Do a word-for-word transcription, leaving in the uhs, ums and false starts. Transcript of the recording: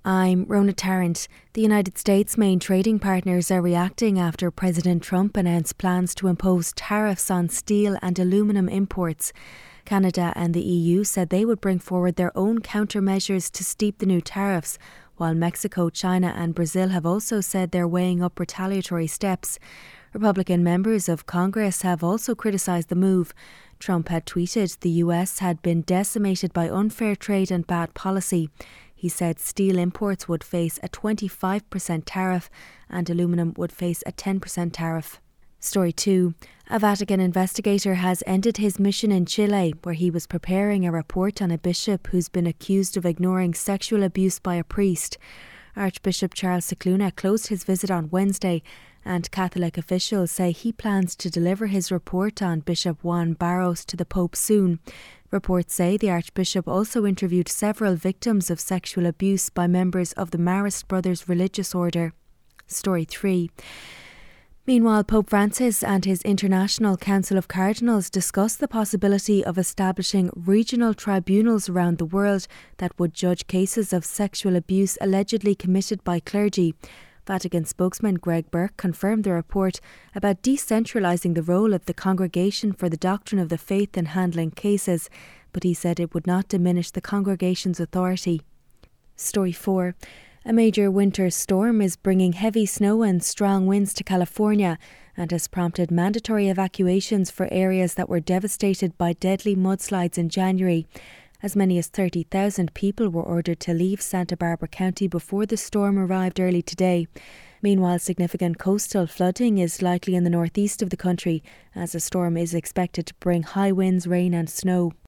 I'm Rona Tarrant. The United States' main trading partners are reacting after President Trump announced plans to impose tariffs on steel and aluminium imports. Canada and the E U said they would bring forward their own countermeasures to steep the new tariffs, while Mexico, China and Brazil have also said they're weighing up retaliatory steps. Republican members of Congress have also criticised the move. Trump had tweeted the U S had been decimated by unfair trade and bad policy. He said steel imports would face a twenty-five percent tariff and aluminium would face a ten percent tariff. Story two. A Vatican investigator has ended his mission in Chile, where he was preparing a report on a bishop who's been accused of ignoring sexual abuse by a priest. Archbishop Charles Cicluna closed his visit on Wednesday, and Catholic officials say he plans to deliver his report on Bishop Juan Barros to the Pope soon. Reports say the Archbishop also interviewed several victims of sexual abuse by members of the Marist Brothers religious order. Story three. Meanwhile, Pope Francis and his International Council of Cardinals discussed the possibility of establishing regional tribunals around the world that would judge cases of sexual abuse allegedly committed by clergy. Vatican spokesman Greg Burke confirmed the report about decentralising the role of the Congregation for the Doctrine of the Faith in handling cases, but he said it would not diminish the congregation's authority. Story four. A major winter storm is bringing heavy snow and strong winds to California and has prompted mandatory evacuations for areas that were devastated by deadly mudslides in January. As many as thirty thousand people were ordered to leave Santa Barbara County before the storm arrived early today. Meanwhile, significant coastal flooding is likely in the northeast of the country, as the storm is expected to bring high winds, rain and snow.